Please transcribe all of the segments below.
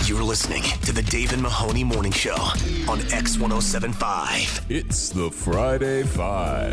You're listening to the Dave and Mahoney Morning Show on X1075. It's the Friday Five.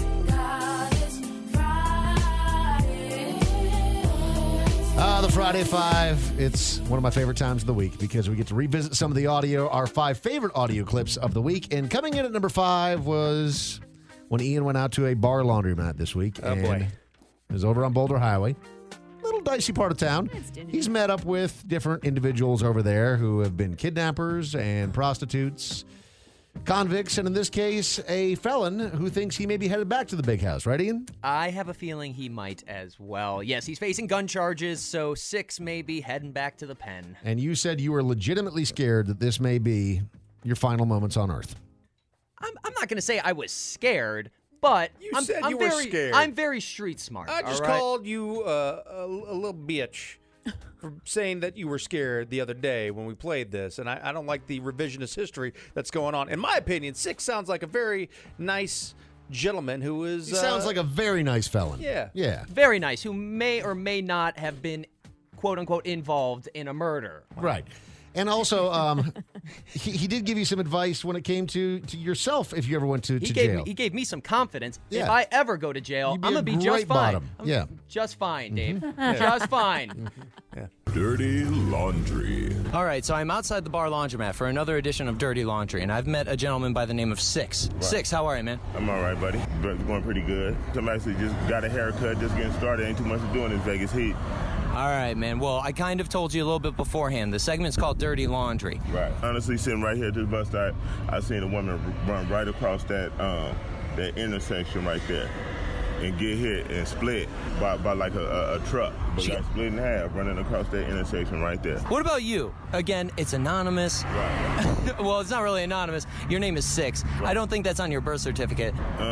The Friday Five. It's one of my favorite times of the week because we get to revisit some of the audio, our 5 favorite audio clips of the week. And coming in at number 5 was when Ian went out to a bar laundromat this week. Oh, boy. It was over on Boulder Highway. Little dicey part of town. He's met up with different individuals over there who have been kidnappers and prostitutes, convicts, and in this case, a felon who thinks he may be headed back to the big house. Right, Ian? I have a feeling he might as well. Yes, he's facing gun charges, so 6 may be heading back to the pen. And you said you were legitimately scared that this may be your final moments on Earth. I'm not going to say I was scared, but You said you were scared. I'm very street smart. I just all right? called you a little bitch for saying that you were scared the other day when we played this, and I don't like the revisionist history that's going on. In my opinion, 6 sounds like a very nice gentleman who is... He sounds like a very nice felon. Yeah. Yeah. Very nice, who may or may not have been, quote-unquote, involved in a murder. Right. And also, he did give you some advice when it came to yourself if you ever went to jail. He gave me some confidence. Yeah. If I ever go to jail, You'd be I'm a going to be just great fine. bottom. I'm Yeah. Just fine, Dave. Just fine. Dirty Laundry. All right, so I'm outside the bar laundromat for another edition of Dirty Laundry, and I've met a gentleman by the name of Six. Right. Six, how are you, man? I'm all right, buddy. It's going pretty good. I'm actually just got a haircut, just getting started. Ain't too much to do in this Vegas heat. All right, man. Well, I kind of told you a little bit beforehand. The segment's called Dirty Laundry. Right. Honestly, sitting right here at this bus stop, I seen a woman run right across that intersection right there and get hit and split by like a truck. But got split in half running across that intersection right there. What about you? Again, it's anonymous. Right. Well, it's not really anonymous. Your name is Six. Right. I don't think that's on your birth certificate.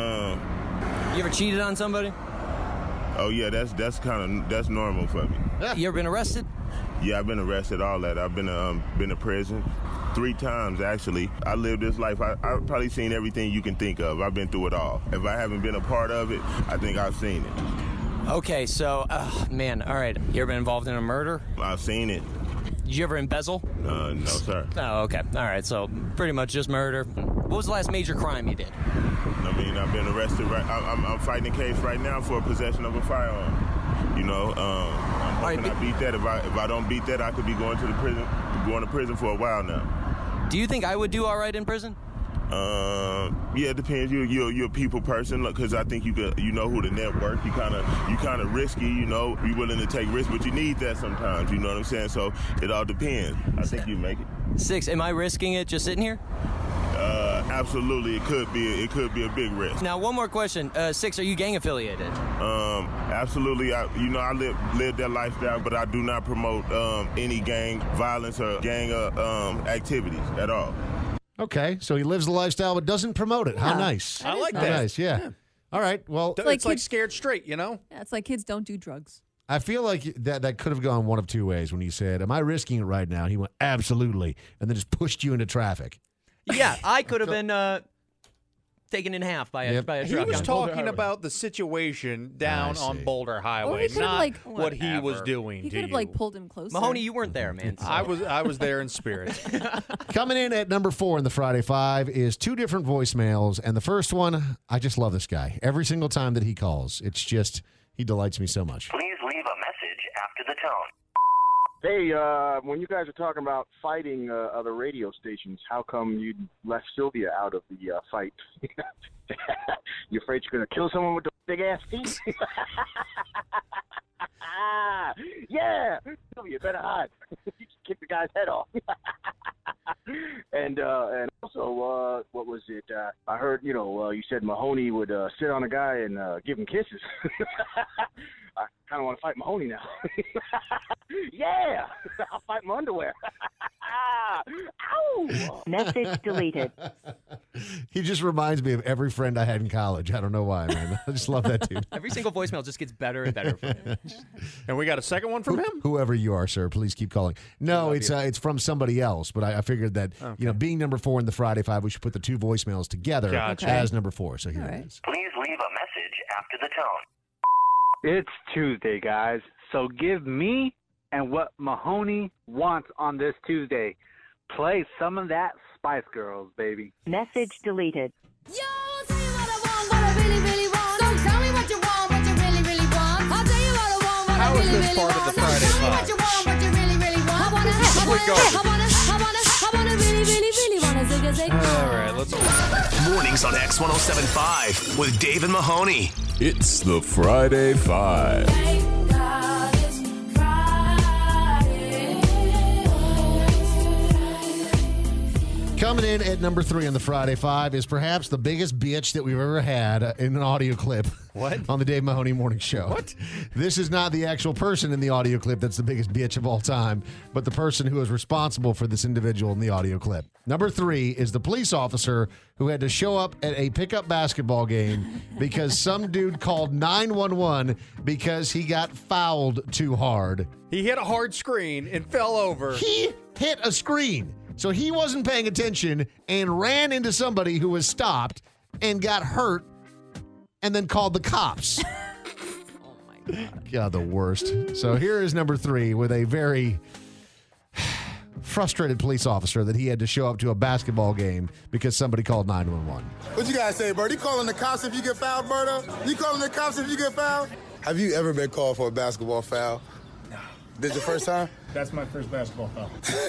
You ever cheated on somebody? Oh yeah, that's normal for me. You ever been arrested? Yeah, I've been arrested, all that. I've been to prison 3 times, actually. I lived this life. I've probably seen everything you can think of. I've been through it all. If I haven't been a part of it, I think I've seen it. Okay, so, man, all right. You ever been involved in a murder? I've seen it. Did you ever embezzle? No, sir. Oh, okay. All right, so pretty much just murder. What was the last major crime you did? I mean, I've been arrested. I'm fighting a case right now for possession of a firearm. You know, I'm hoping I beat that. If I don't beat that, I could be going to prison for a while now. Do you think I would do all right in prison? Yeah, it depends. You're a people person, because I think you know who to network. You kind of risky, you know. You're willing to take risks, but you need that sometimes. You know what I'm saying? So it all depends. I think you make it. Six, am I risking it just sitting here? Absolutely, it could be a big risk. Now, one more question. Six, are you gang affiliated? Absolutely. I live that lifestyle, but I do not promote any gang violence or gang activities at all. Okay, so he lives the lifestyle but doesn't promote it. How nice. I like How that. nice, yeah. All right, well, It's like scared straight, you know? Yeah, it's like kids don't do drugs. I feel like that could have gone one of 2 ways when he said, am I risking it right now? He went, absolutely, and then just pushed you into traffic. Yeah, I could have been taken in half by a truck. He was on Boulder talking Highway. about the situation down on Boulder Or Highway, he could have, not like, what he was doing He to could have, you. like, pulled him closer. Mahoney, you weren't there, man. So. I was there in spirit. Coming in at number 4 in the Friday Five is 2 different voicemails, and the first one, I just love this guy. Every single time that he calls, it's just, he delights me so much. Please leave a message after the tone. Hey, when you guys are talking about fighting other radio stations, how come you left Sylvia out of the fight? You afraid you're going to kill someone with the big-ass feet? Yeah! Sylvia, better hide. You can kick the guy's head off. And also, what was it? I heard, you said Mahoney would sit on a guy and give him kisses. I kind of want to fight Mahoney now. Yeah! I'll fight my underwear. Ow! Message deleted. He just reminds me of every friend I had in college. I don't know why, man. I just love that dude. Every single voicemail just gets better and better for him. And we got a second one from him? Whoever you are, sir, please keep calling. No, it's from somebody else, but I figured that, being number 4 in the Friday Five, we should put the 2 voicemails together as number 4. So here it is. Please leave a message after the tone. It's Tuesday, guys. So give me And what Mahoney wants on this Tuesday, play some of that Spice Girls, baby. Message deleted. Yo, tell you what I want, what I really, really want. So tell me what you want, what you really, really want. I'll tell you what I want, what I really, really want. How is this part of the Friday Tell me what you want, what you really, really want. I wanna really, really, really wanna zig a zig. All right, let's go. Mornings on X1075 with Dave and Mahoney. It's the Friday Five. Coming in at number 3 on the Friday Five is perhaps the biggest bitch that we've ever had in an audio clip. What? On the Dave Mahoney Morning Show. What? This is not the actual person in the audio clip that's the biggest bitch of all time, but the person who is responsible for this individual in the audio clip. Number 3 is the police officer who had to show up at a pickup basketball game because some dude called 911 because he got fouled too hard. He hit a hard screen and fell over. He hit a screen. So he wasn't paying attention and ran into somebody who was stopped and got hurt and then called the cops. Oh, my God. God, the worst. So here is number 3 with a very frustrated police officer that he had to show up to a basketball game because somebody called 911. What you guys say, Bird? You calling the cops if you get fouled, Birdo? You calling the cops if you get fouled? Have you ever been called for a basketball foul? No. This your first time? That's my first basketball foul.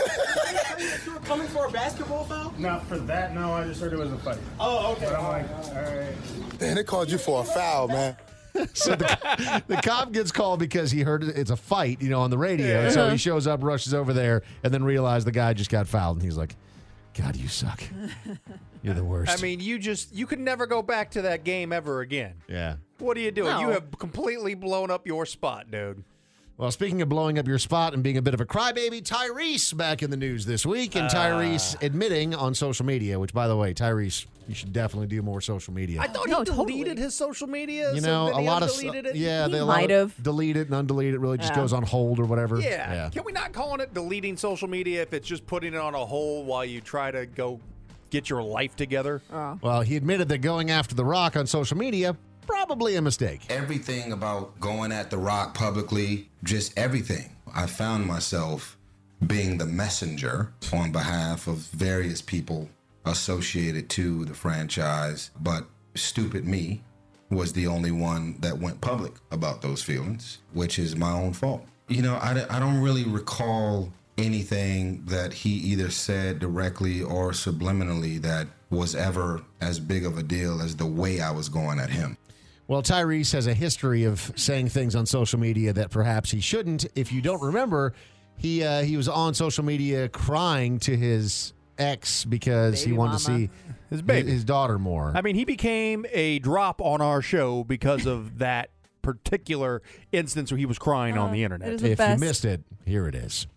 You were coming for a basketball foul? Not for that, no. I just heard it was a fight. Oh, okay. But I'm like, all right. Man, they called you for a foul, man. So the cop gets called because he heard it's a fight, on the radio. Yeah. So he shows up, rushes over there, and then realized the guy just got fouled. And he's like, God, you suck. You're the worst. I mean, you could never go back to that game ever again. Yeah. What are you doing? No. You have completely blown up your spot, dude. Well, speaking of blowing up your spot and being a bit of a crybaby, Tyrese back in the news this week. And Tyrese admitting on social media, which, by the way, Tyrese, you should definitely do more social media. I thought he deleted his social media. a so then he lot of undeleted it. yeah, He they might have. delete it and unddelete it. Really, just Yeah. goes on hold or whatever. Yeah. Can we not call it deleting social media if it's just putting it on a hold while you try to go get your life together? Well, he admitted that going after The Rock on social media probably a mistake. Everything about going at The Rock publicly, just everything. I found myself being the messenger on behalf of various people associated to the franchise, but stupid me was the only one that went public about those feelings, which is my own fault. I don't really recall anything that he either said directly or subliminally that was ever as big of a deal as the way I was going at him. Well, Tyrese has a history of saying things on social media that perhaps he shouldn't. If you don't remember, he was on social media crying to his ex because he wanted to see his baby, his daughter more. I mean, he became a drop on our show because of that particular instance where he was crying on the internet. If you missed it, here it is.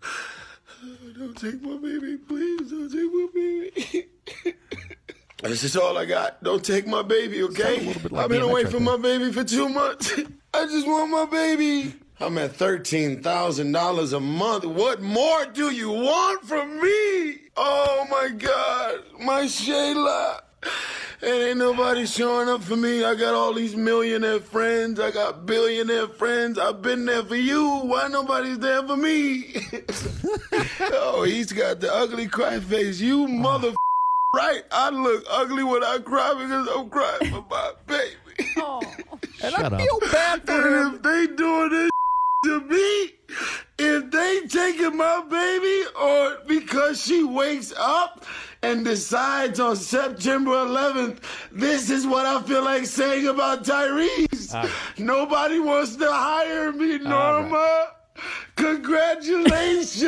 Don't take my baby, please. Don't take my baby. This is all I got. Don't take my baby, okay? I've been away from my baby for 2 months. I just want my baby. I'm at $13,000 a month. What more do you want from me? Oh, my God. My Shayla. And ain't nobody showing up for me. I got all these millionaire friends. I got billionaire friends. I've been there for you. Why nobody's there for me? Oh, he's got the ugly cry face. You mother... Right, I look ugly when I cry because I'm crying for my baby. Oh. And I feel bad for him. And if they doing this to me, if they taking my baby, or because she wakes up and decides on September 11th, this is what I feel like saying about Tyrese. Nobody wants to hire me, Norma. Congratulations!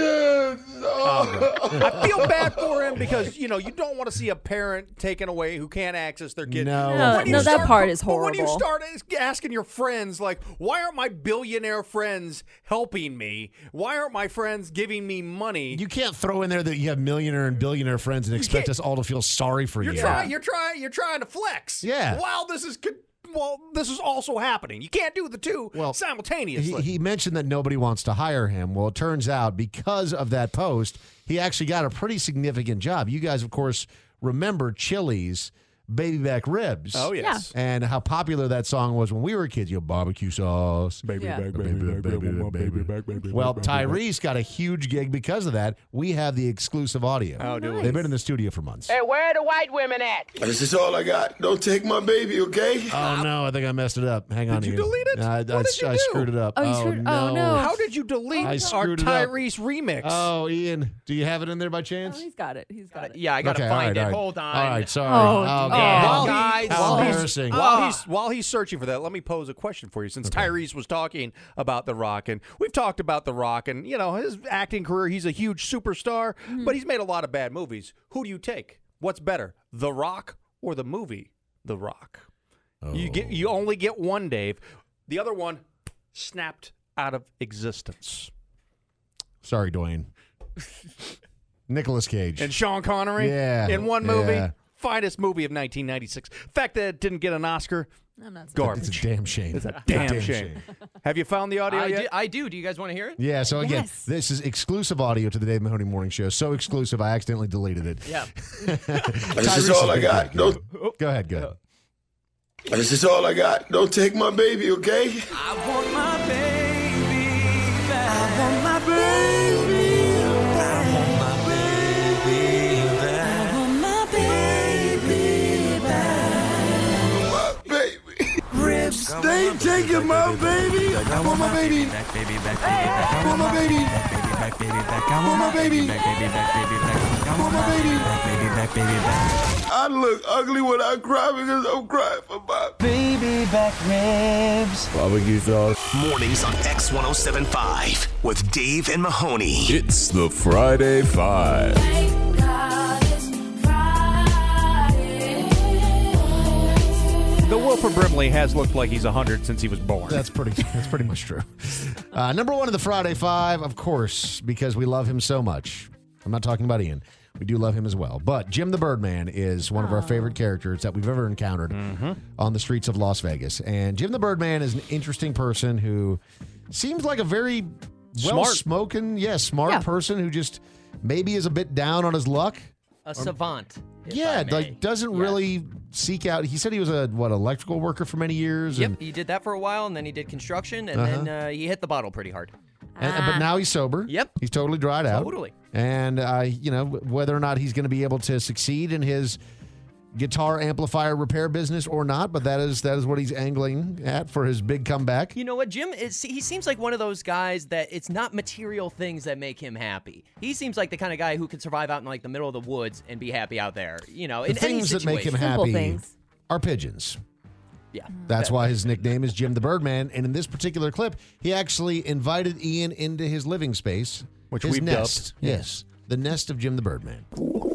I feel bad for him because you don't want to see a parent taken away who can't access their kid. No, that part is horrible. But when you start asking your friends, like, why aren't my billionaire friends helping me? Why aren't my friends giving me money? You can't throw in there that you have millionaire and billionaire friends and expect us all to feel sorry for you. You're trying to flex. Yeah. Wow, this is also happening. You can't do the two simultaneously. He mentioned that nobody wants to hire him. Well, it turns out because of that post, he actually got a pretty significant job. You guys, of course, remember Chili's baby back ribs. Oh, yes. And how popular that song was when we were kids. Barbecue sauce. Baby back, baby back. Well, Tyrese got a huge gig because of that. We have the exclusive audio. Oh, do we? They've been in the studio for months. Hey, where are the white women at? This is all I got. Don't take my baby, okay? Oh, no. I think I messed it up. Hang on. Did you delete it? I screwed it up. Oh, you screwed- no. oh, no. How did you delete I our screwed it up. Tyrese remix? Oh, Ian, do you have it in there by chance? He's got it. He's got it. Yeah, I gotta Okay, find all right, it. all right. Hold on. All right, sorry. Oh, God. guys. How embarrassing. While he's searching for that, let me pose a question for you. Since Tyrese was talking about The Rock, and we've talked about The Rock, and his acting career, he's a huge superstar, but he's made a lot of bad movies. Who do you take? What's better, The Rock or the movie The Rock? You only get one, Dave. The other one snapped out of existence. Sorry, Dwayne. Nicolas Cage. And Sean Connery in one movie. Finest movie of 1996. Fact that it didn't get an Oscar, I'm not garbage. It's a damn shame. It's a damn shame. Have you found the audio yet? I do. Do you guys want to hear it? Yeah, so again, this is exclusive audio to the Dave Mahoney Morning Show. So exclusive, I accidentally deleted it. Yeah. This is all I got. Don't. Go ahead. This is all I got. Don't take my baby, okay? I want my baby back. I want my baby back. I want my baby back. I want my baby back. My baby. Ribs. They ain't taking my baby. I want my baby. Back, baby, back, baby, I want my baby. back, baby, back. I want my baby. Back, baby, back, baby, back. I want my baby. Back, baby, back, baby, back. I look ugly when I cry because I'm crying for my baby back ribs. Barbecue sauce. Mornings on X1075 with Dave and Mahoney. It's the Friday Five. The Wilford Brimley has looked like he's 100 since he was born. That's pretty much true. Number one in the Friday Five, of course, because we love him so much. I'm not talking about Ian. We do love him as well. But Jim the Birdman is one of our favorite characters that we've ever encountered on the streets of Las Vegas. And Jim the Birdman is an interesting person who seems like a very well-spoken, smart person who just maybe is a bit down on his luck. A savant. Doesn't really seek out. He said he was electrical worker for many years. Yep, And, he did that for a while, and then he did construction, and then he hit the bottle pretty hard. but now he's sober. Yep. He's totally dried out. Totally. And, whether or not he's going to be able to succeed in his guitar amplifier repair business or not, but that is what he's angling at for his big comeback. You know what, Jim? He seems like one of those guys that it's not material things that make him happy. He seems like the kind of guy who could survive out in the middle of the woods and be happy out there. The in any things that make him situation. happy are pigeons. Yeah. That's why his nickname is Jim the Birdman. And in this particular clip, he actually invited Ian into his living space. Which his we've nest. dubbed. Yes. The nest of Jim the Birdman.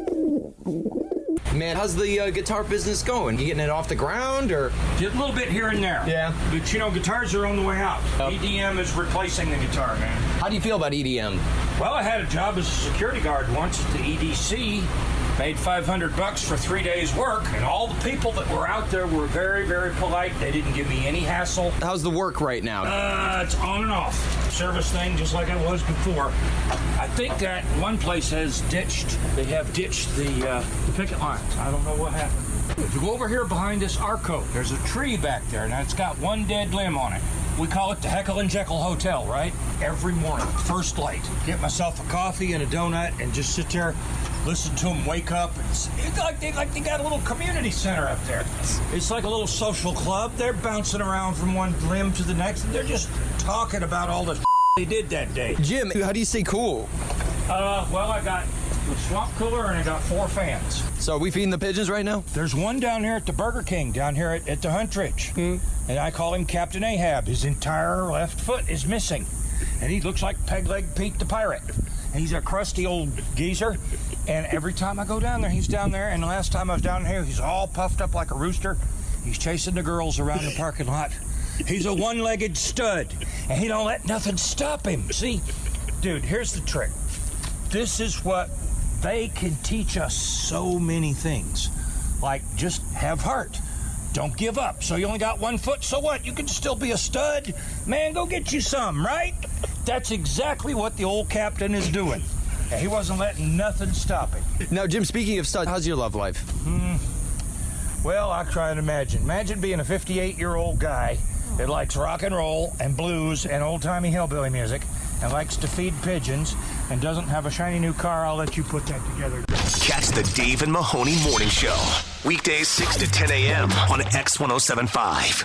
Man, how's the guitar business going? You getting it off the ground, or? A little bit here and there. Yeah. But, guitars are on the way out. EDM is replacing the guitar, man. How do you feel about EDM? Well, I had a job as a security guard once at the EDC. Made $500 for 3 days' work, and all the people that were out there were very, very polite. They didn't give me any hassle. How's the work right now? It's on and off. Service thing, just like I was before. I think that one place has ditched. They have ditched the picket lines. I don't know what happened. If you go over here behind this Arco, there's a tree back there. Now it's got one dead limb on it. We call it the Heckle and Jekyll Hotel, right? Every morning, first light. Get myself a coffee and a donut and just sit there, listen to them wake up. It's like they got a little community center up there. It's like a little social club. They're bouncing around from one limb to the next, and they're just talking about all the they did that day. Jim, how do you stay cool? Well, I got a swamp cooler and I got 4 fans. So are we feeding the pigeons right now? There's one down here at the Burger King, down here at the Huntridge. And I call him Captain Ahab. His entire left foot is missing. And he looks like Peg-Leg Pete the Pirate. And he's a crusty old geezer. And every time I go down there, he's down there. And the last time I was down here, he's all puffed up like a rooster. He's chasing the girls around the parking lot. He's a one-legged stud. And he don't let nothing stop him. See, dude, here's the trick. This is what they can teach us so many things. Like, just have heart. Don't give up. So you only got 1 foot, so what? You can still be a stud. Man, go get you some, right? That's exactly what the old captain is doing. And he wasn't letting nothing stop him. Now, Jim, speaking of studs, how's your love life? Well, I try and imagine. Imagine being a 58-year-old guy that likes rock and roll and blues and old-timey hillbilly music and likes to feed pigeons and doesn't have a shiny new car. I'll let you put that together. Catch the Dave and Mahoney Morning Show. Weekdays 6 to 10 a.m. on X1075.